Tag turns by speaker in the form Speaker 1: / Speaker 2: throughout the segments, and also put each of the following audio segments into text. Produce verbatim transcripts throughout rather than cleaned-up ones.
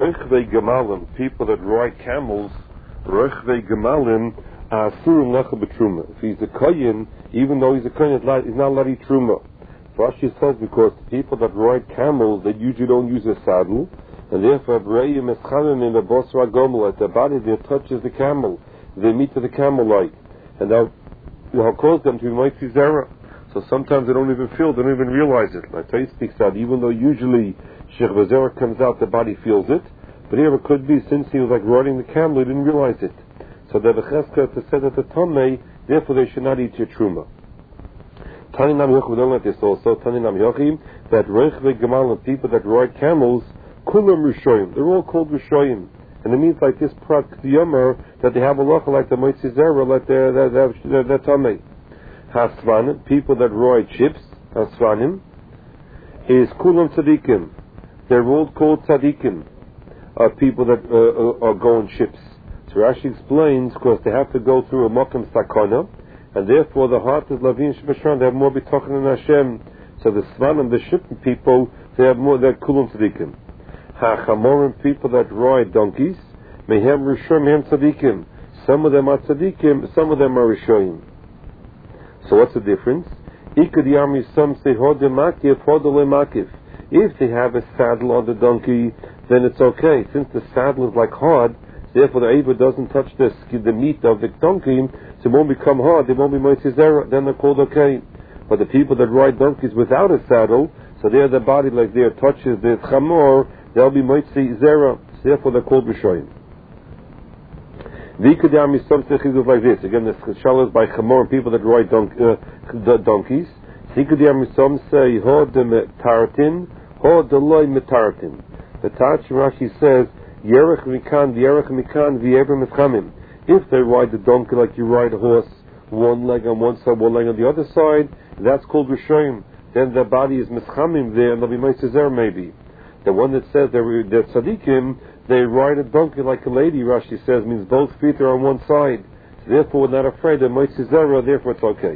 Speaker 1: Rochvei Gemalim, people that ride camels, Rochvei Gemalim, Asurim Lecha B'Truma. If he's a Kohen, even though he's a Kohen, he's not allowed to eat Truma. Rashi says because the people that ride camels, they usually don't use a saddle, and therefore, Abraham is Chanan in the Bosra Gomel, at the body there touches the camel, they meet to the camel like, and that will cause them to be Mighty Zera. So sometimes they don't even feel, they don't even realize it. Like Tais speaks out, even though usually Sheikh Vazera comes out, the body feels it, but here it could be, since he was like riding the camel, he didn't realize it. So the Bechesket said at the Tomei, therefore they should not eat your Truma. Tani Nam Yochim, we don't like this also, Tani Nam Yochim, that Rechvei Gemal and people that ride camels, Kulam Rishoyim, they're all called Rishoyim. And it means like this Prat Yomer, that they have a locha like the Moitzi Zera, like the Tomei. Hasvanim, people that ride ships, Hasvanim, is Kulam Tzadikim. They're all called Tzadikim, uh, people that uh, are going ships. So Rashi explains, because they have to go through a Mokim Sakana, and therefore the heart is Lavin Shebashran, they have more B'tochen than Hashem. So the Svanim, the shipping people, they have more, they're Kulam Tzadikim. Ha-Chamorim, people that ride donkeys, Mehem Rishon, Mehem Tzadikim. Some of them are Tzadikim, some of them are Rishoyim. So what's the difference? Ikad some say Hodeh Makif, Hodeh Makif. If they have a saddle on the donkey, then it's okay. Since the saddle is like hard, therefore the Eiva doesn't touch the, the meat of the donkey, so it won't become hard, it won't be Moitzi Zera, then they're called okay. But the people that ride donkeys without a saddle, so there the body like there touches the Chamor, they'll be Moitzi Zera, so therefore they're called Rishoyim. Vikadami some say chizuk like this. Again, the shalas by Chamor and people that ride donk, uh, donkeys. Vikadami some say ho de metaratin, ho de loy metaratin. The Tach Rashi says yerech mikan, yerech mikan, v'yever mitchamim. If they ride the donkey like you ride a horse, one leg on one side, one leg on the other side, that's called Rishoyim. Then the body is mischamim there, and they'll be Moitzi Zera maybe. The one that says they're, they're tzadikim, they ride a donkey like a lady, Rashi says, means both feet are on one side. So therefore, we're not afraid of Moitzi Zera, therefore it's okay.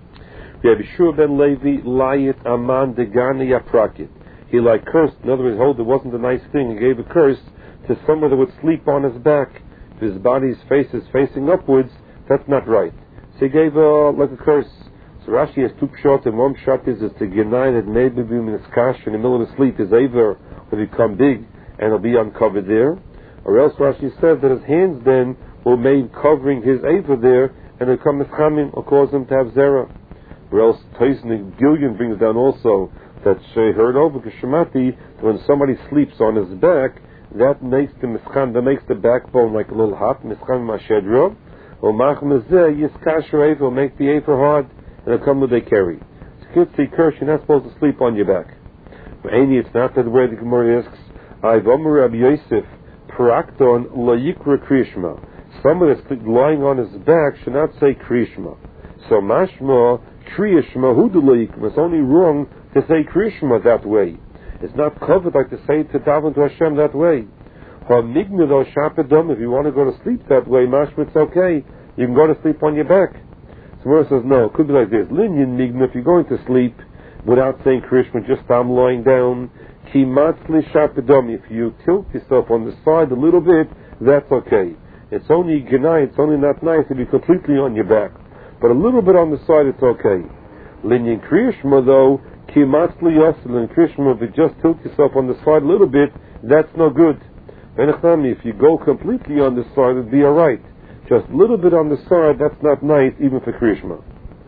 Speaker 1: We have Yeshua ben Levi, Layit Aman Degani Yaprakit. He like cursed, in other words, hold, it wasn't a nice thing, he gave a curse to someone that would sleep on his back. If his body's face is facing upwards, that's not right. So he gave a, like a curse. So Rashi has two pshat, and one pshat is, is to deny that maybe in his kash in the middle of the sleep, his aver will become big, and it'll be uncovered there. Or else Rashi says that his hands then will remain covering his aver there, and it'll come mischamim, or cause him to have zera. Or else Tyson Gillian brings down also that she heard over Kishmati, that when somebody sleeps on his back, that makes the mischam, that makes the backbone like a little hot, mischam mashedra, or machmezeh yiskasher aver, will make the aver hard, and it'll come with a carry. So kids see curse, you're not supposed to sleep on your back. But Aini, it's not that the way the Gemara asks, I've Omer Rabbi Yosef, Parakton Layikra Krishma. Somebody that's lying on his back should not say Krishma. So Mashma, Krishma, Hudu Layikra. It's only wrong to say Krishma that way. It's not covered like to say to daven to Hashem that way. Hamignado Shapedom, if you want to go to sleep that way, Mashma, it's okay. You can go to sleep on your back. So Mora says, no, it could be like this. Linyan Migna, if you're going to sleep without saying Krishma, just I'm lying down, Kimatzli Shapedom, if you tilt yourself on the side a little bit, that's okay. It's only Gnai, it's only not nice to be completely on your back. But a little bit on the side, it's okay. Linyan Krishma, though, Kimatzli Yosil, and Krishma, if you just tilt yourself on the side a little bit, that's no good. If you go completely on the side, it'd be alright. Just a little bit on the side, that's not nice, even for Krishma.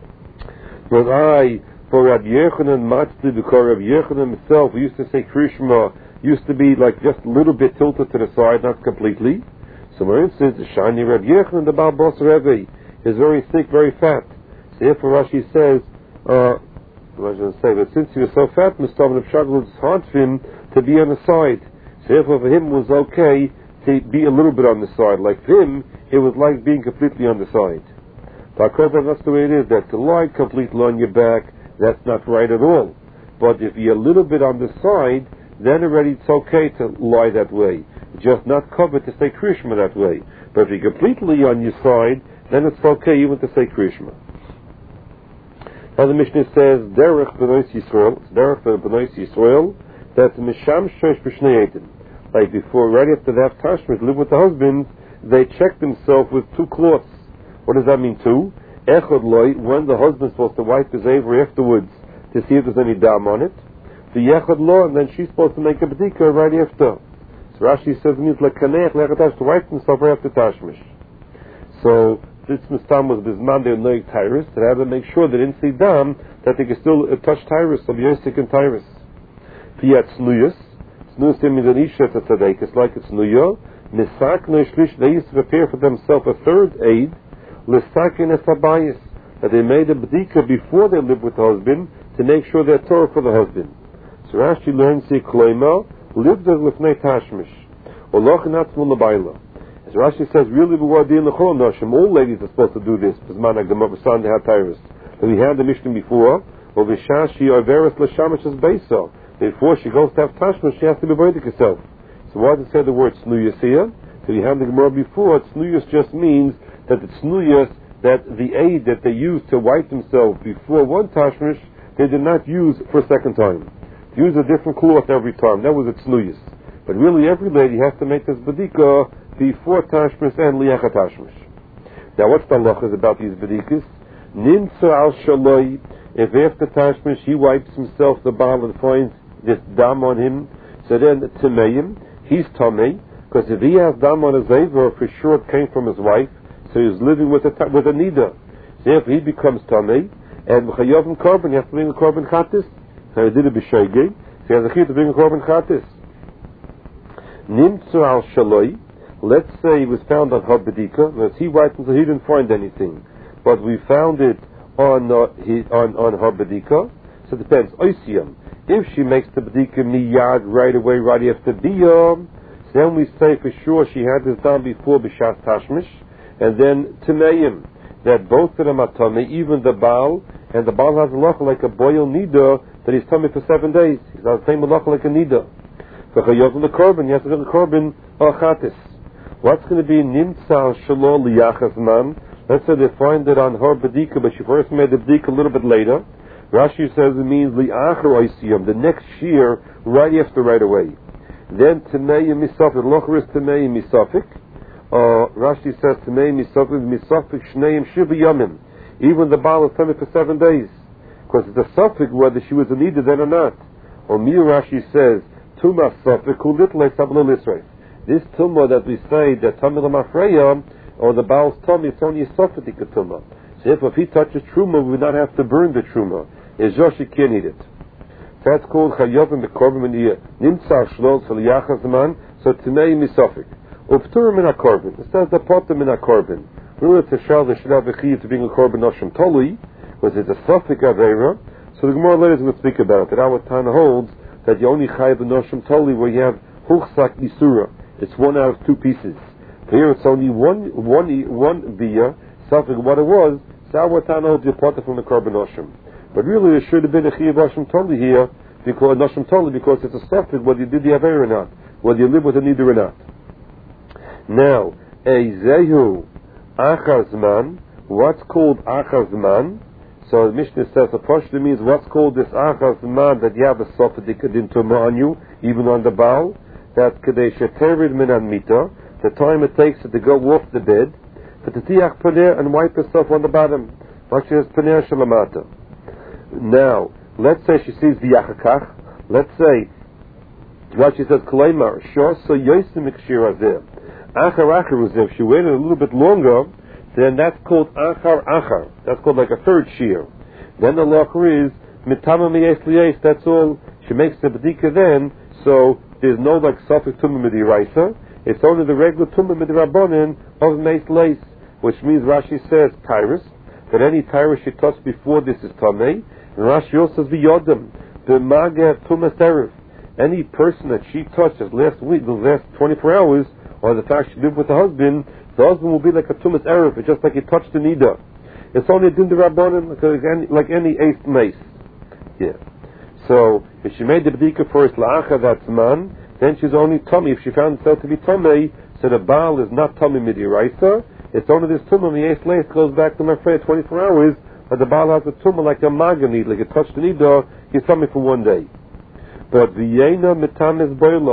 Speaker 1: But I, for Rabbi Yechanan Matzli, because Rabbi Yechanan himself, we used to say Krishma, used to be like just a little bit tilted to the side, not completely. So for instance, the shiny Rabbi Yechanan, the Baal Bos Rebbe, is very thick, very fat. So therefore Rashi says, uh, I was going to say, but since he was so fat, Mustafa Pshagl, it's hard for him to be on the side. So therefore for him it was okay to be a little bit on the side. Like for him, it was like being completely on the side. That's the way it is, that to lie completely on your back, that's not right at all. But if you're a little bit on the side, then already it's okay to lie that way. Just not covered to say Krishma that way. But if you're completely on your side, then it's okay even to say Krishma. Now the Mishnah says, Derech B'nois Yisrael, Derech B'nois Yisrael, that's Misham Shosh B'shnei Eidim. like before, right after they have tashmish, live with the husband, they check themselves with two cloths. What does that mean, two? Echad loy, when the husband's supposed to wipe his avery afterwards to see if there's any dam on it. The yechad lo, and then she's supposed to make a bedika right after. So Rashi says it means like kanech lechatash, to wipe himself right after tashmish. So this mistam was bisman de noig tyrus, that had to make sure they didn't see dam, that they could still uh, touch tyrus, so b'yosik and tyrus. Piyat snuyas, snuyas means an isha to tzadek, it's like it's nuyo. Misak no shlish, they used to prepare for themselves a third aid, l'sakin es habayis, that they made a bedika before they lived with the husband, to make sure they're Torah for the husband. So Rashi learns the kloima, lived as lifnei tashmish, or lochinat smul labayla. As Rashi says, really, all ladies are supposed to do this. We had the Mishnah before. Before she goes to have tashmish, she has to be b'oidik herself. So why does it say the word snuyas here? So we had the Gemara before. Snuyas just means that it's snuyas, that the aid that they used to wipe themselves before one tashmish, they did not use for a second time. Use a different cloth every time. That was its snuyas. But really, every lady has to make this bedika before tashmish and liachat tashmish. Now, what's the halachas about these bedikas? Nimtza al shaloi. If after tashmish he wipes himself, the baal, and finds this dam on him, so then timeim, he's tamei, because if he has dam on his aver, for sure it came from his wife, so he's living with a with a nida. So if he becomes tamei, and chayovim korban, he has to bring a korban chatis. So he did it b'sheigei, so he has a chiyuv to bring a korban chatis. Nimtzu al shaloi. Let's say he was found on her bedika. As he wiped until he didn't find anything, but we found it on uh, he, on on her bedika. So it depends. Oisiyam. If she makes the bedika miyad right away, right after biyam, then we say for sure she had this done before b'shas tashmish, and then timeim, that both of them are tummy, even the baal, and the baal has a loch like a boil nida that he's tummy for seven days. He's the same loch like a nida. For chayov the korban, he has to do the korban achatis. What's going to be nimtza shelo liyachas man? Let's say they find it on her bedika, but she first made the bedika a little bit later. Rashi says it means liachar oisiyam, the next year, right after, right away. Then Tamei misafik, locher is Tamei misafik. Uh, Rashi says Tamei misafik, misafik shneim shiva yamim. Even the baal is Tamei for seven days, because it's a suffix whether she was a needed then or not. Or Mir Rashi says Tuma safik kulit le'sablo lisrei. This tumah that we say that Tamei l'mafreya, or the baal's tummy, it's only a safetik tumah. So if, if he touches truma, we would not have to burn the truma. Is Joshi can't eat it. That's called Chayovim Bekorban Meniyah. Nimtzah Shlol Saliyachas Man, so Tinei Misafik. Uftur Min HaKorban. It says the Potter Min HaKorban. Really, to shall the Shirav Echiv to being a Korban Noshim Toli, because it's a Safik Aveira. So the Gemara later is going to speak about it. That our Tana holds that you only Chayav the Noshim Toli where you have Huchsak Isura. It's one out of two pieces. Here it's only one, one, one Biyah, Safik what it was, so our Tana holds you Potter from the Korban Noshim. But really, there should have been a Chiyav Noshim Toli here, because Noshim Toli, because it's a suffix whether you did the Aver or not, whether you live with a Nidr or not. Now, a Zehu Achazman, what's called Achazman? So the Mishnah says, a Pashto means what's called this Achazman, that you have a suffix on you, even on the Baal, that Kadei Sheterid Minan Mita, the time it takes it to go off the bed, for the Tiach Paner and wipe herself on the bottom. Actually, it's Paner Shalamata. Now, let's say she sees the Yachakach. Let's say, what she says, Kaleimar, Shor so Yosim Ikshir Azir. Achar Achar Uzir. If she waited a little bit longer, then that's called Achar Achar. That's called like a third shear. Then the Lachar is, Mitama Miyes Liyes, that's all. She makes the Badika then, so there's no like Safik Tumma Midiraisa. It's only the regular Tumma Midirabonin of Meis Leis, which means Rashi says, Tyrus, that any Tyrus she touched before this is Tamei. And Rashi also says v'yodem b'mageh tumas erev. Any person that she touched this last week, the last twenty-four hours, or the fact she lived with the husband, the husband will be like a tumas erev. It's just like he touched the nida. It's only a din d'rabbanan, like any like any eighth mace. Yeah. So if she made the b'dika first la'acha that's man, then she's only tummy. If she found herself to be tummy, so the baal is not tummy midiraisa. It's only this tumah miyes leis goes back to my friend twenty-four hours. But the baal has a tumah like a maga need, like it touched the nidor, he's tummy for one day. But v'yena mitamis boila,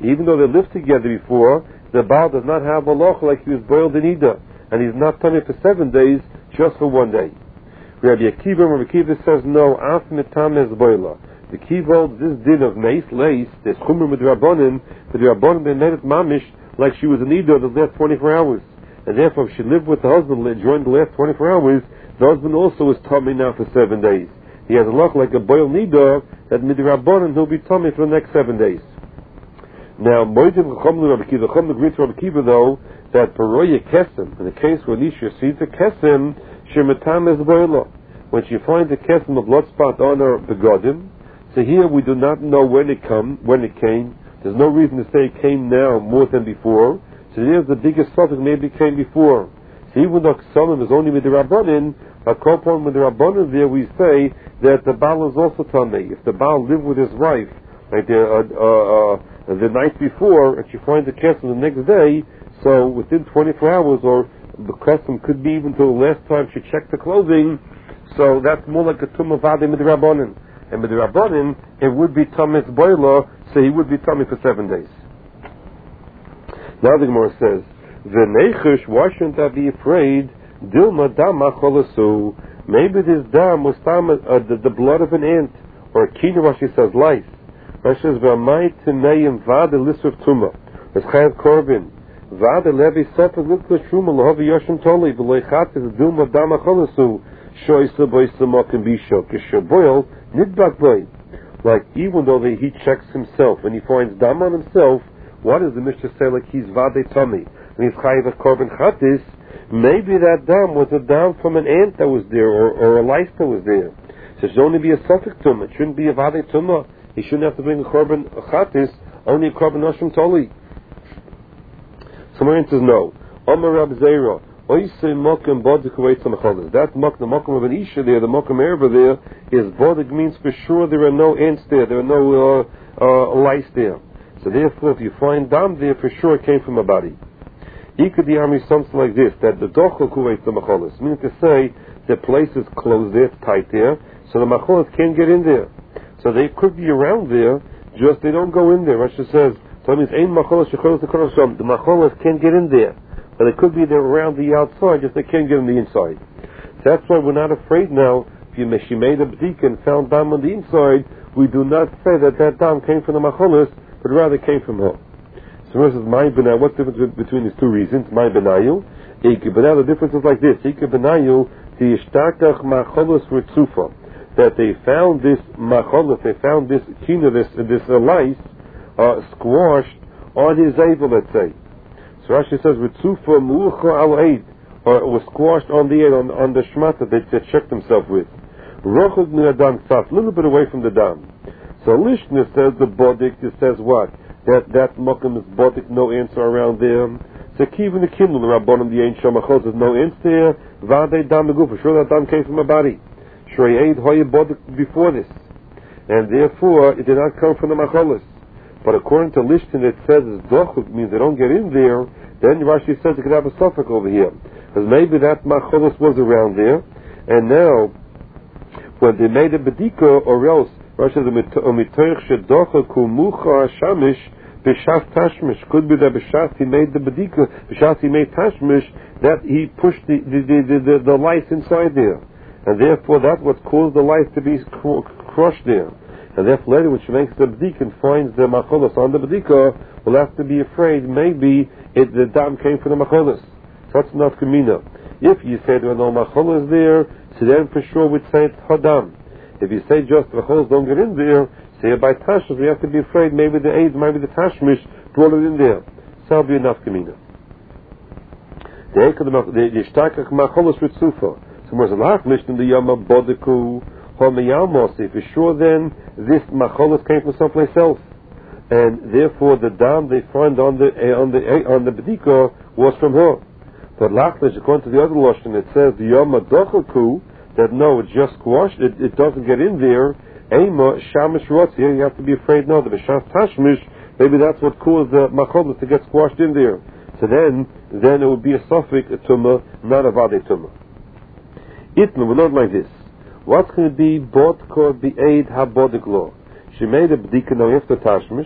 Speaker 1: Even though they lived together before, the Baal does not have a loch like he was boiled in Ida, and he's not tummy for seven days, just for one day. Rabbi Akiva, Rabbi Akiva says no, af mitam es boila. The Akiva holds this din of meis leis, this chumra with Rabbanim, the Rabbanim they made it mamish like she was in Ida the last twenty-four hours. And therefore, if she lived with the husband during the last twenty-four hours, the husband also is tummy now for seven days. He has a loch like a boiled nidor, that midrabanan he'll be tummy for the next seven days. Now, Moedim Chachamlu Rabbi Akiva, Chachamlu agrees with Rabbi Akiva though, that Paroya Kesem, in the case where Elisha sees a Kesem, Shematam is boila. When she finds a Kesem, a blood spot on her begodim, so here we do not know when it come, when it came. There's no reason to say it came now more than before. So here's the biggest topic, maybe it came before. So even though Ksalim is only with the Rabbanin, a Kopon with the Rabbanin there we say that the Baal is also Tamei. If the Baal lived with his wife, like the, uh, uh, uh, the night before, and she finds a Kesem the next day, so within twenty-four hours, or the Kesem could be even till the last time she checked the clothing, so that's more like a Tumah Vade with the Rabbanin. And with the Rabbanin, it would be Tamis Boila, so he would be Tamei for seven days. Now the Gemara says, V'neichush, why shouldn't I be afraid? Dilma dama cholasu. Maybe this dam was tam, uh, the, the blood of an ant, or a kina, Rashi says, lice. Rashi says, V'amai tinayim vada lisuf tuma. It's chayav korban. Vada levi sofek lukla shuma lahavi yoshim toli, v'leichatis dilma dama cholasu. Shoysa boysa mokim bisho. Kishaboil nidbak boy. Like, even though they, he checks himself, when he finds dam on himself, what does the Mishnah say like he's vade tummy? And he's chayiv a korban chatis. Maybe that dam was a dam from an ant that was there, or, or a lice that was there. So it should only be a suffix tumah. It shouldn't be a vade tumah. He shouldn't have to bring a korban chatis, only a korban oshim toli. Someone says no. Omer Rab Zera. Oisei mokum bodik away some cholas. That mokum, the mokum of an isha there, the mokum over there, is bodik means for sure there are no ants there, there are no uh, uh, lice there. So therefore, if you find dam there, for sure it came from a body. Ikadiyami something like this, that the dochel kuwait the macholis, meaning to say the place is closed there, it's tight there, so the macholis can't get in there. So they could be around there, just they don't go in there. Rashi says, so it means ein macholis shecholis the korosham. The macholis can't get in there, but they could be there around the outside, just they can't get in the inside. So that's why we're not afraid now. If you she made a bdika and found dam on the inside, we do not say that that dam came from the macholis, but rather came from her. So versus my benayil, what's the difference between these two reasons? My benayil, Ike benayil, the difference is like this. Ike benayil, the ishtakach macholos ritzufa, that they found this macholos, they found this kina, this, this uh, lice, uh, squashed on his avel, let's say. So Rashi says, ritzufa mu'ucha al eid, or it was squashed on the eid, on, on the shmata that they checked themselves with. Rochug min adam tzaf, a little bit away from the dam. So Lishna says the bodik, it says what? That that mokum is bodik, no ants are around there. So kivin the kindle, the rabbonim, the ain shamachos, there's no ants there. Vade dam the for sure that dam came from a body. Shrei hoye bodik before this. And therefore, it did not come from the macholis. But according to Lishna, it says it's dochuk, means they don't get in there. Then Rashi says it could have a suffix over here. Because maybe that macholis was around there. And now, when they made a bedika, or else, Rashi says, "Umitoich shedocha kumucha shamish b'shas tashmish." Could be that b'shas he made the bedika, b'shas he made tashmish, that he pushed the the, the, the, the lice inside there, and therefore that's what caused the lice to be crushed there. And therefore, later when she makes the bedika and finds the macholos on the bedika, will have to be afraid maybe it, the dam came from the macholos. That's not kamina. If you say there are no macholos there, so then for sure we'd say it's hadam. If you say just the holes don't get in there, say by tashmish, we have to be afraid maybe the aids, maybe the tashmish brought it in there. So that'll be enough kamina. The ishtakach macholos ritzufa. So there's a lot of in the yama bodeku homayalmosi. For sure then, this macholos came from someplace else. And therefore the dam they find on the, on the, on the bedika was from her. But lachlish, according to the other lashon, it says the yama dochaku, that no, it's just squashed, it, it doesn't get in there. Ema shamish rotzi, you have to be afraid no, the b'shas tashmish, maybe that's what caused the macholos to get squashed in there. So then, then it would be a suffix, a tumah, not a vade tumah. Itna, we learn like this. What's going to be bodkor be'ed ha-bodik law? She made a b'dika now after tashmish,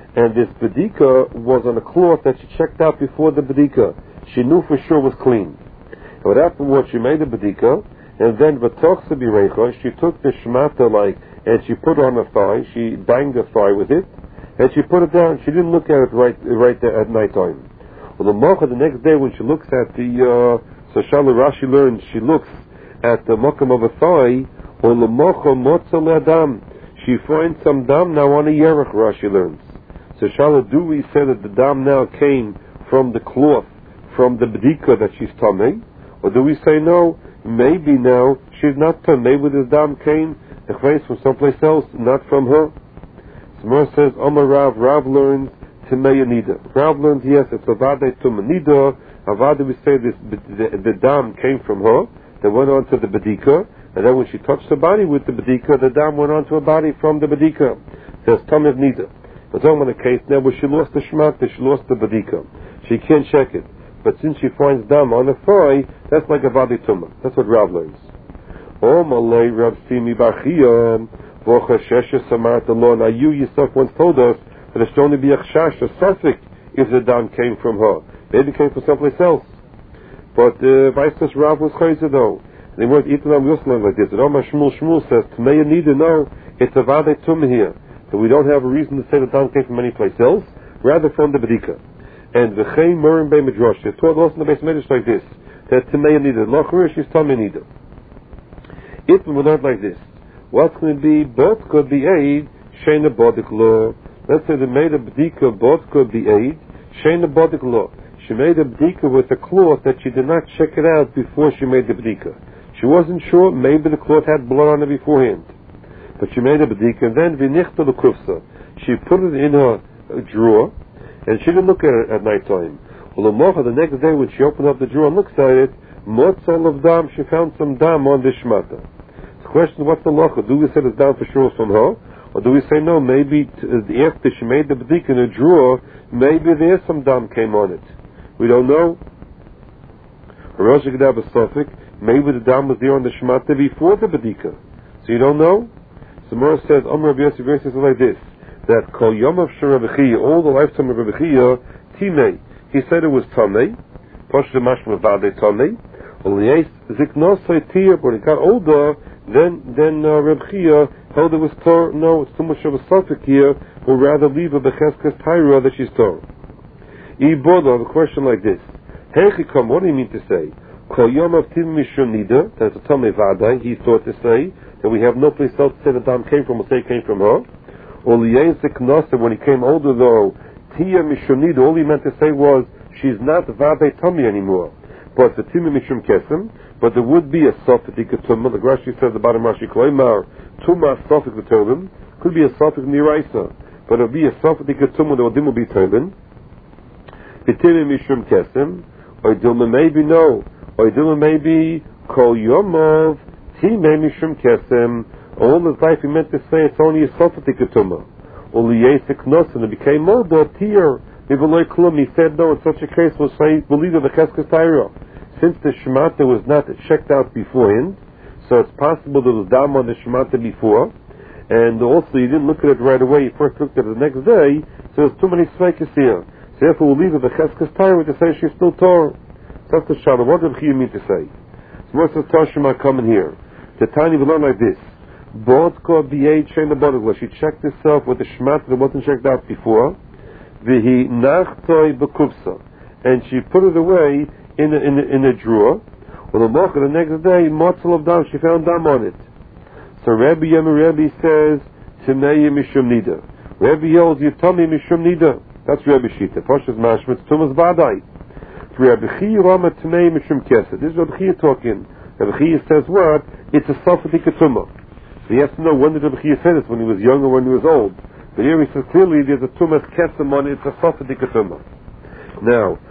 Speaker 1: and this bedika was on a cloth that she checked out before the bedika. She knew for sure was clean. And what happened was she made the bedika, and then v'tochsa birecha, she took the shmata like, and she put it on her thigh. She banged the thigh with it, and she put it down. She didn't look at it right right there at night time. Well, the mocha the next day when she looks at the uh, so Shalom Rashi learns she looks at the mokam of a thigh. Or the mocha motza ladam, she finds some dam now on a yerach. Rashi learns. So Shalom, do we say that the dam now came from the cloth, from the bedika that she's tamei, or do we say no? Maybe now she's not tamei. Maybe this dam came the face from someplace else, not from her. Smar says, Omar Rav, Rav learns Timei Nida. Rav learns, yes, it's Avada Tumah Nida. Avada, we say this, the, the dam came from her, that went on to the bedika, and then when she touched the body with the bedika, the dam went on to her body from the bedika. Says Tameh Nida. But on a case now where she lost the shmata, she lost the bedika. She can't check it. But since she finds dam on the thigh, that's like Avada Tumah. That's what Rav learns. Oh, Malay Rav Simi Bachiyam, Vocha Shesha Samarta Law. Now you yourself once told us that it should only be a chash, a suffix, if the dam came from her. Maybe it came from someplace else. But uh, Vice Rav was chayzer though. They weren't eating on Yuslan like this. And Omar Shmuel Shmuel says, Tmei Nida, no, it's a Vade Tumah here. So we don't have a reason to say the dam came from any place else, rather from the bedika. And the V'chei Murim Bei Midrash, they taught also in the base Midrash like this, that Tmei Nida, Lochur, she's Tmei Nida. If we learn like this, what's going to be, both could be aid, Shena Bodik Law. Let's say they made a bedika, both could be aid, Shena Bodik Law. She made a bedika with a cloth that she did not check it out before she made the bedika. She wasn't sure, maybe the cloth had blood on it beforehand. But she made a bedika, and then v'nichta l'kufsa. She put it in her drawer, and she didn't look at it at night time. Well, the next day when she opened up the drawer and looked at it, motzal of dam, she found some dam on the shmata. The question, what's the locha? Do we say it's down for sure from her? Or do we say no, maybe t- after she made the bedika in a drawer, maybe there's some dam came on it. We don't know. Maybe the dam was there on the shmata before the bedika. So you don't know? So Mora says, Omer Rabbi Yossi says like this, that Kol Yom of Sharabichiyah, all the lifetime of Rabichiyah, Timei, he said it was Tamei, Posh the Mashma Vade Tamei, Oliyes Ziknosai Tir, but it got older, then then uh, Rabichiyah held it was Tor. No, it's too much of a suffix here, or rather leave a Becheskas Tyra that she's Tor. Iboda, the question like this, Hechikam, what do you mean to say? Kol Yom of Tim Mishum Nida, that's a Tamei Vade, he thought to say, that we have no place else to say the dam came from, we'll say it came from her. Oliyezik Nasa, when he came older though, Tia Mishonida, all he meant to say was, she's not Vade Tummy anymore. But the Tima Mishum Kesem, but there would be a Sophic Tumma, the Rashi says, the bottom Rashi Kloimar, Tumma Sophic Tumma, could be a Sophic Niraisa, but it would be a Sophic Tumma, the Odim will be Tumma. The Tima Mishum Kesem, or Dilma maybe no, or Dilma maybe Kol Yomov, Tima Mishum Kesem, all his life he meant to say it's only a Sophic Tumma. Uliyesik Nosan, it became more the Tir. He said no, in such a case we'll say believe in the Cheskas Taira. Since the Shemata was not checked out beforehand, so it's possible there was dam on the Shemata before, and also you didn't look at it right away, you first looked at it the next day, so there's too many Svekis here. So therefore we'll leave it the Cheskas Taira to say she's still Torah. That's the Shalom. What did he mean to say? So what's the Tashima coming here? The tiny will learn like this. Bodka B H in the bottle. She checked herself with the Shemata that wasn't checked out before. Vihi nachtoi bekufsa, and she put it away in a, in a, in a drawer. Well, the mocha the next day, motzal of dam, she found dam on it. So Rabbi Yema Rabbi says, Timnei mishum nida. Rabbi yells, you tell me mishum nida. That's Rabbi Shita. Pashas mashmitz tumas vadai. Rabbi Chia Rama Timnei mishum kesed. This is Rabbi Chia talking. Rabbi Chia says what? It's a sophic tumah. So he has to know when did Rabbi Chia say this, when he was young or when he was old. But here he says clearly there's a tumas kesem on it, it's a sophic tumah. Now,